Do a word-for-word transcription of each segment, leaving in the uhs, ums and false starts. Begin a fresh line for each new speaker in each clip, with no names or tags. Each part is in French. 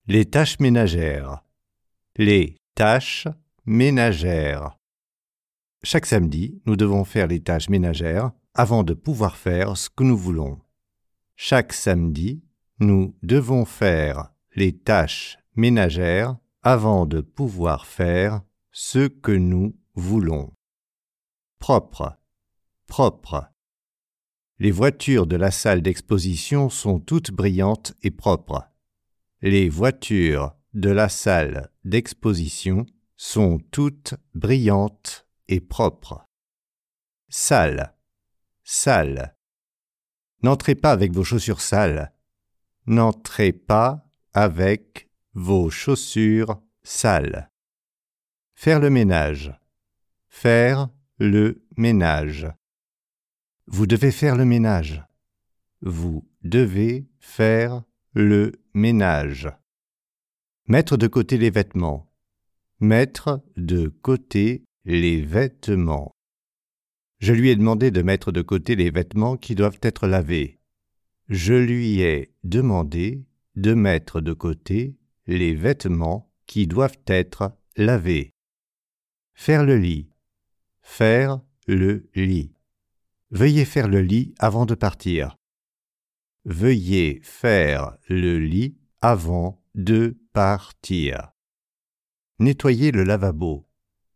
Les tâches ménagères. Les tâches ménagères. Chaque samedi, nous devons faire les tâches ménagères avant de pouvoir faire ce que nous voulons. Chaque samedi, nous devons faire les tâches ménagères avant de pouvoir faire ce que nous voulons. Propre, propre. Les voitures de la salle d'exposition sont toutes brillantes et propres. Les voitures de la salle d'exposition sont toutes brillantes et propres. Sale, sale. N'entrez pas avec vos chaussures sales. N'entrez pas avec vos chaussures sales. Faire le ménage. Faire le ménage. Vous devez faire le ménage. Vous devez faire le ménage. Mettre de côté les vêtements. Mettre de côté les vêtements. Je lui ai demandé de mettre de côté les vêtements qui doivent être lavés. Je lui ai demandé de mettre de côté les vêtements qui doivent être lavés. Faire le lit. Faire le lit. Veuillez faire le lit avant de partir. Veuillez faire le lit avant de partir. Nettoyer le lavabo.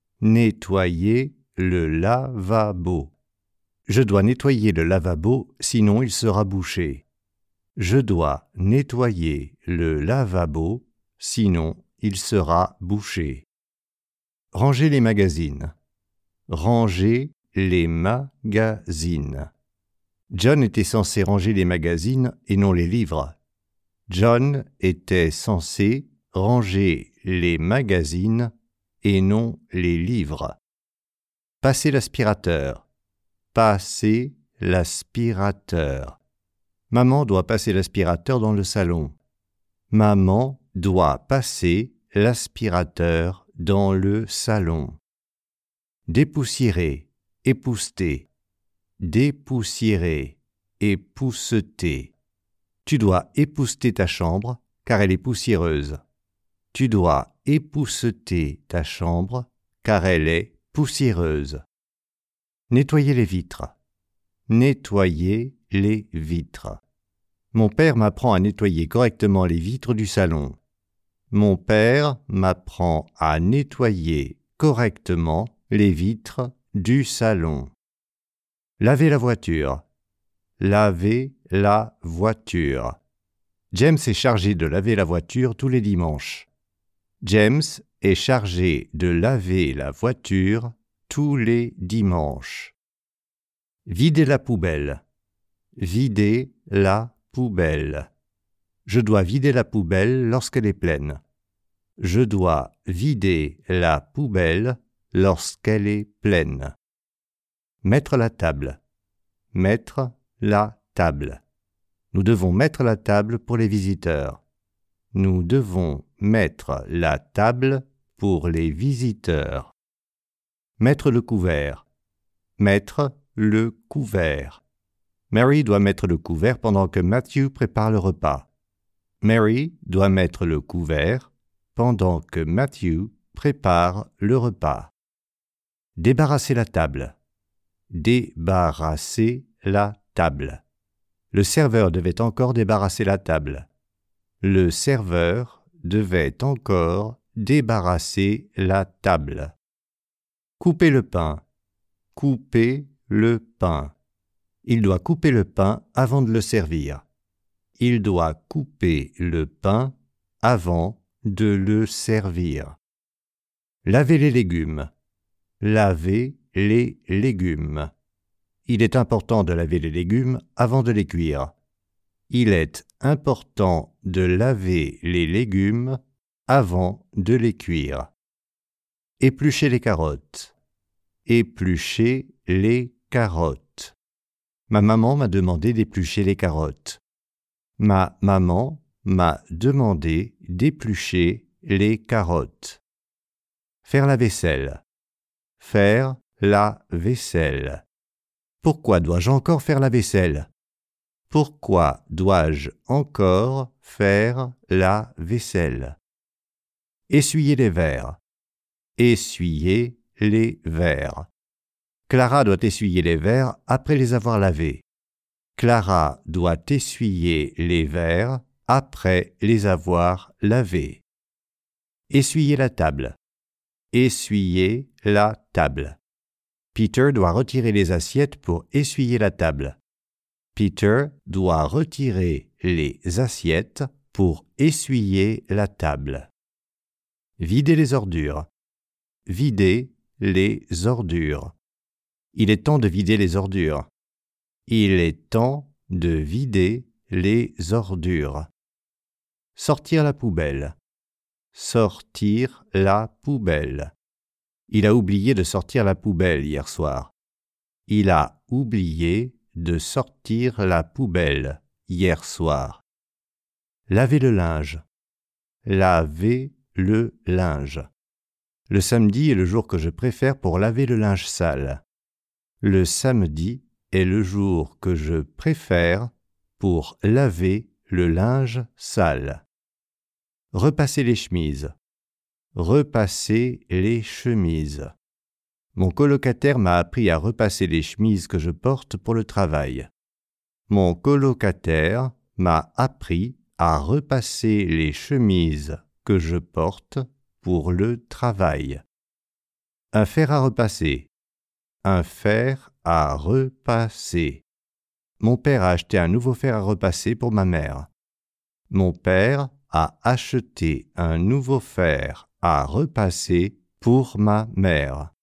Nettoyer le lavabo. Je dois nettoyer le lavabo, sinon il sera bouché. Je dois nettoyer le lavabo, sinon il sera bouché. Ranger les magazines. Ranger les magazines. John était censé ranger les magazines et non les livres. John était censé ranger les magazines et non les livres. Passer l'aspirateur. Passer l'aspirateur. Maman doit passer l'aspirateur dans le salon. Maman doit passer l'aspirateur dans le salon. Dépoussiérer, épousseter. Dépoussiérer, épousseter. Tu dois épousseter ta chambre, car elle est poussiéreuse. Tu dois épousseter ta chambre, car elle est poussiéreuse. Nettoyer les vitres. Nettoyer les vitres. Mon père m'apprend à nettoyer correctement les vitres du salon. Mon père m'apprend à nettoyer correctement les vitres du salon. Laver la voiture. Laver la voiture. James est chargé de laver la voiture tous les dimanches. James est chargé de laver la voiture tous les dimanches. Vider la poubelle. Vider la poubelle. Je dois vider la poubelle lorsqu'elle est pleine. Je dois vider la poubelle lorsqu'elle est pleine. Mettre la table. Mettre la table. Nous devons mettre la table pour les visiteurs. Nous devons mettre la table pour les visiteurs. Mettre le couvert. Mettre le couvert. Mary doit mettre le couvert pendant que Matthew prépare le repas. Mary doit mettre le couvert pendant que Matthew prépare le repas. Débarrasser la table. Débarrasser la table. Le serveur devait encore débarrasser la table. Le serveur devait encore débarrasser la table. Couper le pain. Couper le pain. Il doit couper le pain avant de le servir. Il doit couper le pain avant de le servir. Laver les légumes. Laver les légumes. Il est important de laver les légumes avant de les cuire. Il est important de laver les légumes avant de les cuire. Éplucher les carottes. Éplucher les carottes. Ma maman m'a demandé d'éplucher les carottes. Ma maman m'a demandé d'éplucher les carottes. Faire la vaisselle. Faire la vaisselle. Pourquoi dois-je encore faire la vaisselle? Pourquoi dois-je encore faire la vaisselle? Essuyer les verres. Essuyer les verres. Clara doit essuyer les verres après les avoir lavés. Clara doit essuyer les verres après les avoir lavés. Essuyer la table. Essuyer la table. Peter doit retirer les assiettes pour essuyer la table. Peter doit retirer les assiettes pour essuyer la table. Vider les ordures. Vider les ordures. Il est temps de vider les ordures. Il est temps de vider les ordures. Sortir la poubelle. Sortir la poubelle. Il a oublié de sortir la poubelle hier soir. Il a oublié de sortir la poubelle hier soir. Laver le linge. Laver le linge. Le samedi est le jour que je préfère pour laver le linge sale. Le samedi est le jour que je préfère pour laver le linge sale. Repasser les chemises. Repasser les chemises. Mon colocataire m'a appris à repasser les chemises que je porte pour le travail. Mon colocataire m'a appris à repasser les chemises que je porte pour le travail. Un fer à repasser. Un fer à repasser. Mon père a acheté un nouveau fer à repasser pour ma mère. Mon père a acheté un nouveau fer à repasser pour ma mère.